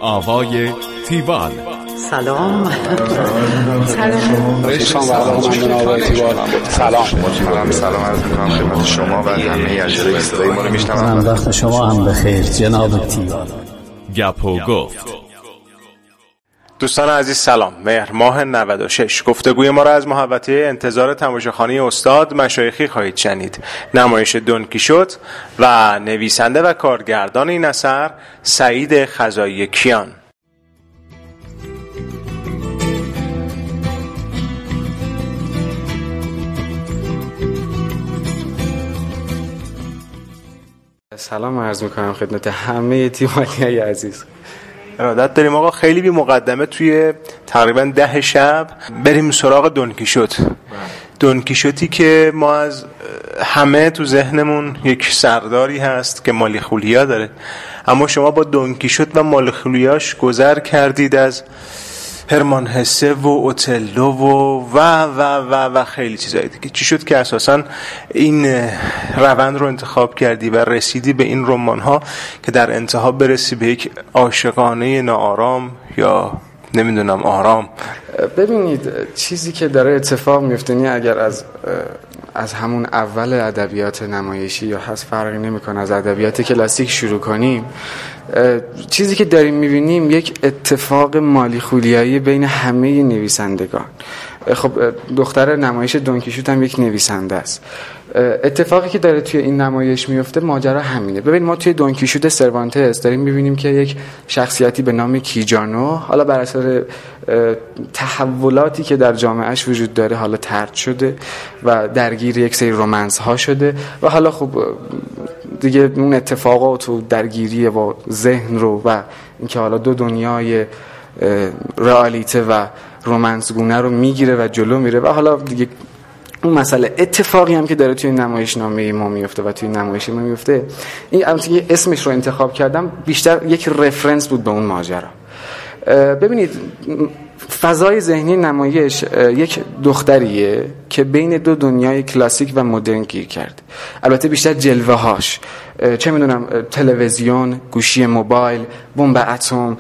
آوای تیوال. سلام. سلام عرض می‌کنم خدمت شما و همه اجرای صدای ما رو میشنوم. وقت شما هم بخیر جناب تیوال. گپ و گفت. دوستان عزیز سلام. مهر ماه 96 گفتگوی ما را از محوطه انتظار تماشاخانه استاد مشایخی خواهید شنید. نمایش دون کیشوت و نویسنده و کارگردان این اثر سعید خزایی کیان. سلام عرض میکنم خدمت همه تیم‌های عزیز. ارادت داریم آقا خیلی بی مقدمه توی تقریبا 10 شب بریم سراغ دون کیشوت. دون کیشوتی که ما از همه تو ذهنمون یک سرداری هست که مالیخولیا داره، اما شما با دون کیشوت و مالیخولیاش گذر کردید از هرمان هسه و اوتلو و خیلی چیزایی دیگه. چی شد که اساساً این روند رو انتخاب کردی و رسیدی به این رمان‌ها که در انتها برسی به یک عاشقانه ناآرام یا نمیدونم آرام؟ ببینید چیزی که داره اتفاق میفته، اگر از همون اول ادبیات نمایشی یا هست فرقی نمیکنه، از ادبیات کلاسیک شروع کنیم، چیزی که داریم میبینیم یک اتفاق مالیخولیایی بین همه نویسندگان. خب دختر نمایش دون کیشوت هم یک نویسنده است. اتفاقی که داره توی این نمایش میفته ماجرا همینه. ببین ما توی دون کیشوت سروانتس داریم میبینیم که یک شخصیتی به نام کیجانو حالا بر اثر تحولاتی که در جامعهش وجود داره حالا طرد شده و درگیر یک سری رومنس ها شده و حالا خب دیگه اون اتفاقات و درگیری با ذهن رو و اینکه حالا دو دنیای رئالیته و رومنس گونه رو میگیره و جلو میره و حالا دیگه اون مسئله اتفاقی هم که داره توی نمایشنامه ما میفته و توی نمایش ما میفته، این البته اسمش رو انتخاب کردم بیشتر یک رفرنس بود به اون ماجرا. ببینید فضای ذهنی نمایش یک دختریه که بین دو دنیای کلاسیک و مدرن گیر کرد. البته بیشتر جلوه هاش چه میدونم تلویزیون، گوشی موبایل، بمب اتم،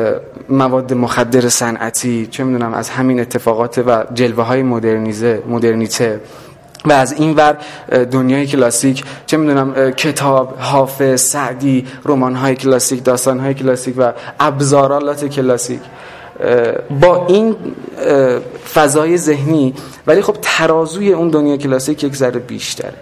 مواد مخدر صنعتی، چه میدونم از همین اتفاقات و جلوه های مدرنیته و از این ور دنیای کلاسیک، چه میدونم کتاب، حافظ، سعدی، رمان‌های کلاسیک، داستان‌های کلاسیک و ابزارالات کلاسیک. با این فضای ذهنی ولی خب ترازوی اون دنیای کلاسیک یک ذره بیشتره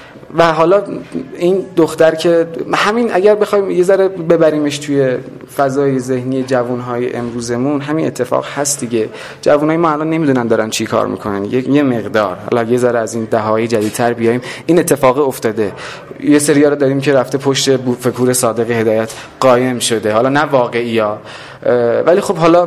و حالا این دختر که همین اگر بخوایم یه ذره ببریمش توی فضای ذهنی جوانهای امروزمون، همین اتفاق هست دیگه. جوانای ما الان نمیدونن دارن چی کار میکنن، یه مقدار حالا یه ذره از این دهه‌های جدیدتر بیایم، این اتفاق افتاده. یه سری‌ها رو داریم که رفته پشت بوفکور صادق هدایت قایم شده، حالا نه واقعی‌ها ولی خب حالا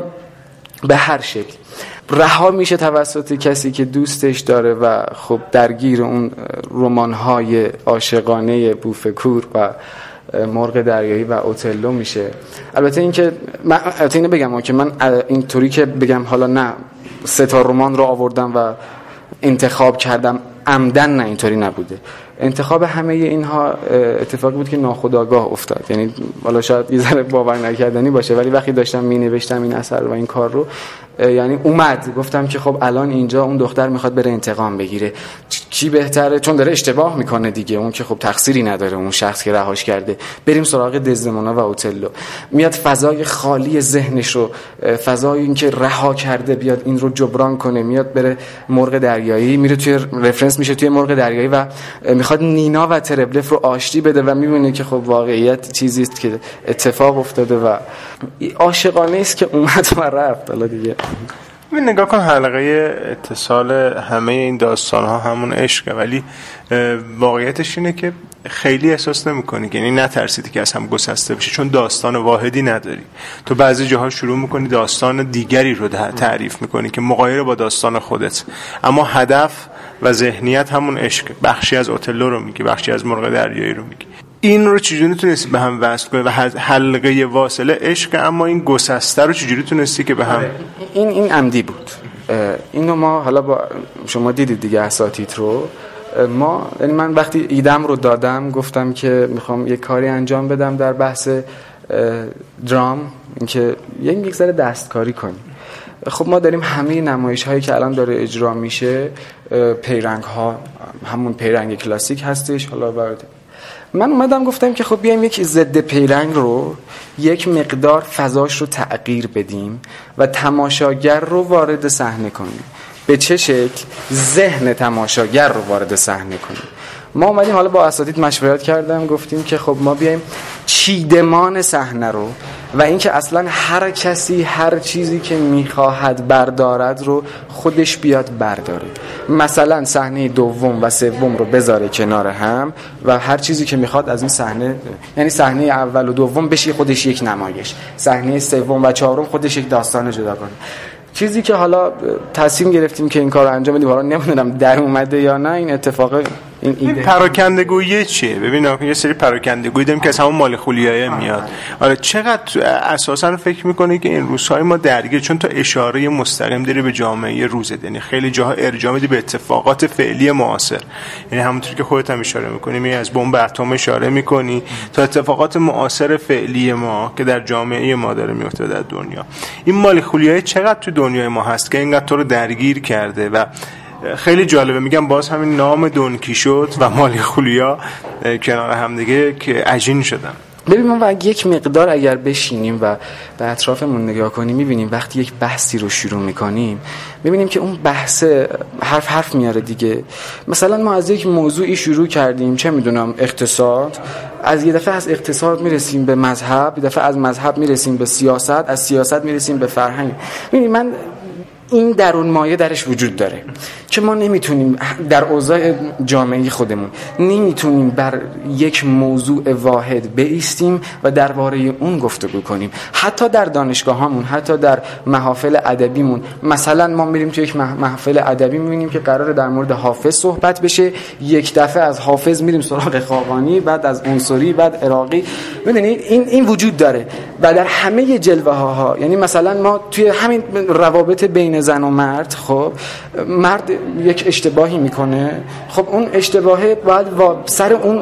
به هر شکل رها میشه توسط کسی که دوستش داره و خب درگیر اون رمان‌های عاشقانه بوفکور و مرغ دریایی و اوتلو میشه. البته اینو بگم که من اینطوری که بگم حالا نه 3 تا رمان رو آوردم و انتخاب کردم عمدن، نه اینطوری نبوده. انتخاب همه اینها اتفاقی بود که ناخودآگاه افتاد. یعنی والا شاید یه ذره باور نکردنی باشه ولی وقتی داشتم مینوشتم این اثر و این کار رو، یعنی اومد گفتم که خب الان اینجا اون دختر میخواد بره انتقام بگیره، کی بهتره چون داره اشتباه میکنه دیگه، اون که خب تقصیری نداره اون شخص که رهاش کرده، بریم سراغ دزدمونا و اوتلو. میاد فضای خالی ذهنش رو، فضای این که رها کرده بیاد این رو جبران کنه، میاد بره مرغ دریایی، میره توی رفرنس میشه توی مرغ دریایی و میخواد نینا و تربلف رو آشتی بده و میبینه که خب واقعیت چیزی است که اتفاق افتاده و عاشقانه است که اومد و رفت. حالا دیگه ببین نگاه کن، حلقه اتصال همه این داستان ها همون عشقه، ولی واقعیتش اینه که خیلی احساس نمی‌کنی، یعنی نترسیدی که از هم گسسته بشه چون داستان واحدی نداری. تو بعضی جاها شروع می‌کنی داستان دیگری رو تعریف می‌کنی که مغایر با داستان خودت، اما هدف و ذهنیت همون عشق. بخشی از اوتلو رو میگی، بخشی از مرغ دریایی رو میگی. این رو چجوری تونستی به هم وصل کنی و حلقه واصله عشق، اما این گسسته رو چجوری تونستی که به هم؟ این عمدی بود. اینو ما حالا با شما دیدید دیگه اساتید رو، یعنی من وقتی ایدم رو دادم گفتم که میخوام یک کاری انجام بدم در بحث درام، اینکه یک ذره دستکاری کنیم. خب ما داریم همه نمایش هایی که الان داره اجرا میشه پیرنگ ها همون پیرنگ کلاسیک هستش. حالا من اومدم گفتم که خب بیایم یک ضد پیرنگ رو یک مقدار فضاش رو تغییر بدیم و تماشاگر رو وارد صحنه کنیم. به چه شکل؟ ذهن تماشاگر رو وارد صحنه کنیم. ما اومدیم حالا با اساتید مشورت کردم، گفتیم که خب ما بیایم چیدمان صحنه رو و اینکه اصلا هر کسی هر چیزی که میخواهد بردارد رو خودش بیاد برداره. مثلا صحنه دوم و سوم رو بذاره کنار هم و هر چیزی که میخواد از این صحنه، یعنی صحنه اول و دوم بشه خودش یک نمایش، صحنه سوم و چهارم خودش یک داستان جدا کنه. چیزی که حالا تصمیم گرفتیم که این کار رو انجام بدیم، حالا نمیدونم در اومده یا نه این اتفاق. این ایده پراکندگویی چیه؟ ببین یه سری پراکندگویی داریم که از همون مال خولیایه میاد. آره چقدر اساسا فکر میکنی که این روزهای ما درگیر، چون تو اشاره مستقیم داری به جامعه روزه، یعنی خیلی جاها ارجاع میدی به اتفاقات فعلی معاصر، یعنی همونطوری که خودت هم اشاره میکنی، می از بمب اتم اشاره میکنی تا اتفاقات معاصر فعلی ما که در جامعه ما داره میفته در دنیا. این مال خولیایه چقدر تو دنیای ما هست که اینقدر تو رو درگیر کرده و خیلی جالبه. میگم باز همین نام دون کیشوت و مال خولیا کنار هم دیگه که عجین شدن. ببین ما یک مقدار اگر بشینیم و به اطرافمون نگاه کنیم، میبینیم وقتی یک بحثی رو شروع میکنیم میبینیم که اون بحث حرف میاره دیگه. مثلا ما از یک موضوعی شروع کردیم، چه میدونم اقتصاد، از یه دفعه از اقتصاد میرسیم به مذهب، یه دفعه از مذهب میرسیم به سیاست، از سیاست میرسیم به فرهنگ. ببین من این درون مایه درش وجود داره که ما نمیتونیم در اوضاع جامعه خودمون نمیتونیم بر یک موضوع واحد بایستیم و درباره اون گفتگو کنیم. حتی در دانشگاهامون، حتی در محافل ادبیمون، مثلا ما میریم تو یک محفل ادبی میبینیم که قراره در مورد حافظ صحبت بشه، یک دفعه از حافظ میریم سراغ خاقانی، بعد از عنصری، بعد عراقی. میدونید این وجود داره و در همه جلوه ها. یعنی مثلا ما توی همین روابط بین زن و مرد، خب مرد یک اشتباهی میکنه، خب اون اشتباهه باید سر اون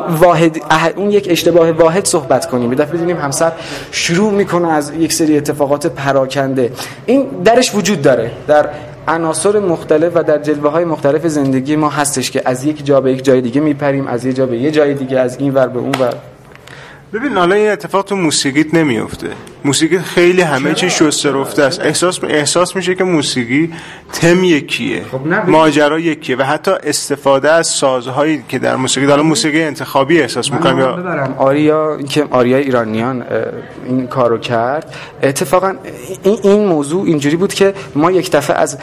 اون یک اشتباه واحد صحبت کنیم. به دفعه دیدیم همسر شروع میکنه از یک سری اتفاقات پراکنده. این درش وجود داره، در عناصر مختلف و در جلوه‌های مختلف زندگی ما هستش که از یک جا به یک جای دیگه میپریم، از یک جا به یک جای دیگه، از این ور به اون ور. ببین حالا این اتفاق تو موسیقیت نمیفته. موسیقی خیلی همه چی شسته رفته است. احساس میشه که موسیقی تم یکیه، ماجرا یکیه و حتی استفاده از سازهایی که در موسیقی، حالا موسیقی انتخابی احساس میکنم یا آریا که آریای ایرانیان این کارو کرد. اتفاقا این موضوع اینجوری بود که ما یک دفعه از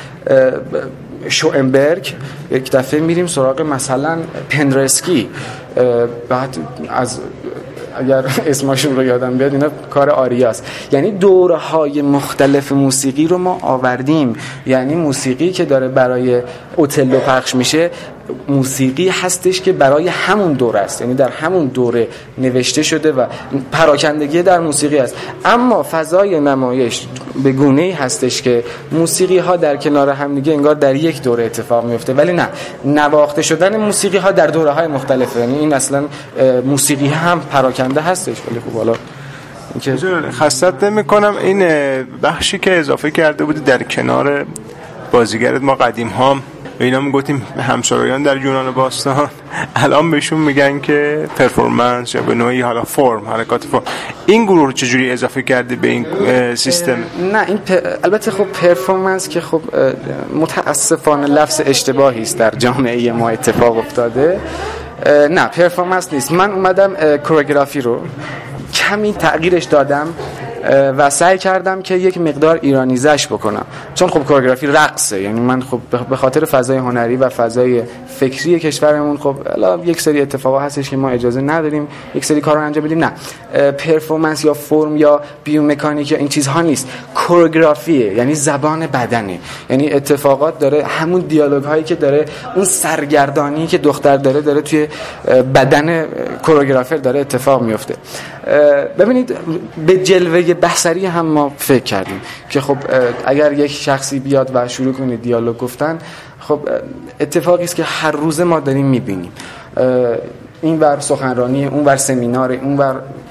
شوئنبرگ یک دفعه میریم سراغ مثلا پندرسکی، بعد از اگر اسمشون رو یادم بیاد اینا کار آریاست. یعنی دوره‌های مختلف موسیقی رو ما آوردیم. یعنی موسیقی که داره برای اوتلو پخش میشه موسیقی هستش که برای همون دوره است، یعنی در همون دوره نوشته شده و پراکندگی در موسیقی است. اما فضای نمایش به گونه‌ای هستش که موسیقی ها در کنار هم دیگه انگار در یک دوره اتفاق میفته، ولی نه، نواخته شدن موسیقی ها در دوره های مختلفه. یعنی این اصلا موسیقی هم پراکنده هستش. ولی خب حالا اینکه خستت نمی‌کنم، این بخشی که اضافه کرده بودی در کنار بازیگرت، ما قدیم ها به اینا میگفتیم همسرایان در یونان باستان، الان بهشون میگن که پرفورمنس یا به نوعی حالا فرم، حرکات فرم. این گروه رو چجوری اضافه کرده به این سیستم؟ نه این البته خب پرفورمنس که خب متاسفانه لفظ اشتباهی است در جامعه ما اتفاق افتاده. نه پرفورمنس نیست. من اومدم کوریوگرافی رو کمی تغییرش دادم و سعی کردم که یک مقدار ایرانیزش بکنم، چون خب کوریوگرافی رقصه. یعنی من خب به خاطر فضای هنری و فضای فکری کشورمون خب یک سری اتفاقا هستش که ما اجازه نداریم یک سری کارا انجام بدیم. نه پرفورمنس یا فرم یا بیومکانیک یا این چیزها نیست، کوریوگرافیه، یعنی زبان بدنه. یعنی اتفاقات داره، همون دیالوگ هایی که داره، اون سرگردانی که دختر داره توی بدن کوریوگرافر داره اتفاق میفته. ببینید به جلوه بصری هم ما فکر کردیم که خب اگر یک شخصی بیاد و شروع کنه دیالوگ گفتن، خب اتفاقی است که هر روز ما داریم میبینیم. این ور سخنرانی، اون ور سمینار، اون ور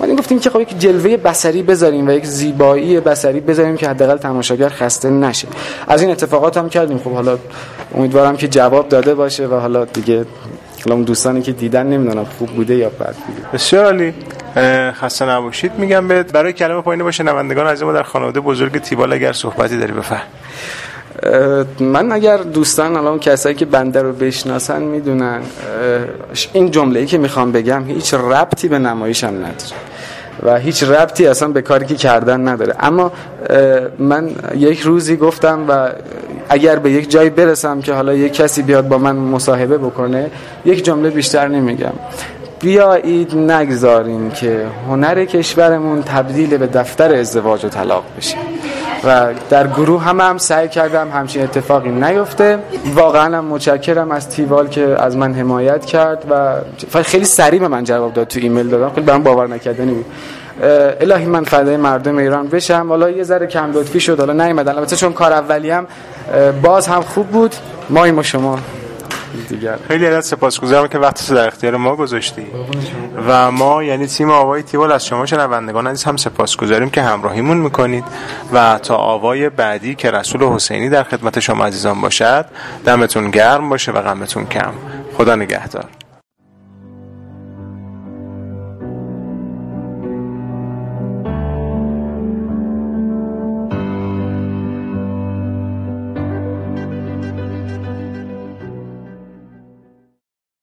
ما گفتیم که خب یک جلوه بصری بذاریم و یک زیبایی بصری بذاریم که حداقل تماشاگر خسته نشه. از این اتفاقات هم کردیم. خب حالا امیدوارم که جواب داده باشه و حالا دیگه اون دوستانی که دیدن نمیدونم خوب بوده یا بد بوده. بسیار عالی، خسته نباشید. میگم بهت برای کلمه پایینی باشه نمایندگان عزیز ما در خانواده بزرگ تیوال اگر صحبتی داری بفرم. من اگر دوستان الان کسایی که بنده رو بشناسن میدونن این جمله‌ای که میخوام بگم هیچ ربطی به نمایشم نداره و هیچ ربطی اصلا به کاری که کردن نداره، اما من یک روزی گفتم و اگر به یک جایی برسم که حالا یک کسی بیاد با من مصاحبه بکنه یک جمله بیشتر نمیگم: بیایید نگذاریم که هنر کشورمون تبدیل به دفتر ازدواج و طلاق بشه. و در گروه هم سعی کردم همچین اتفاقی نیفته. واقعا هم متشکرم از تیوال که از من حمایت کرد و خیلی سریع به من جواب داد. تو ایمیل دادم، خیلی برام باور نکردنی بود. الهی من فدای مردم ایران بشم. حالا یه ذره کم لطفی شد، حالا نیومدن البته چون کار اولیم باز هم خوب بود. ما شما دیگر خیلی ازت سپاسگزارم که وقتت در اختیار ما گذاشتی و ما یعنی تیم آوای تیوال از شما شنوندگان عزیز هم سپاسگزاریم که همراهیمون میکنید و تا آوای بعدی که رسول حسینی در خدمت شما عزیزان باشد، دمتون گرم باشه و غمتون کم. خدا نگهدار.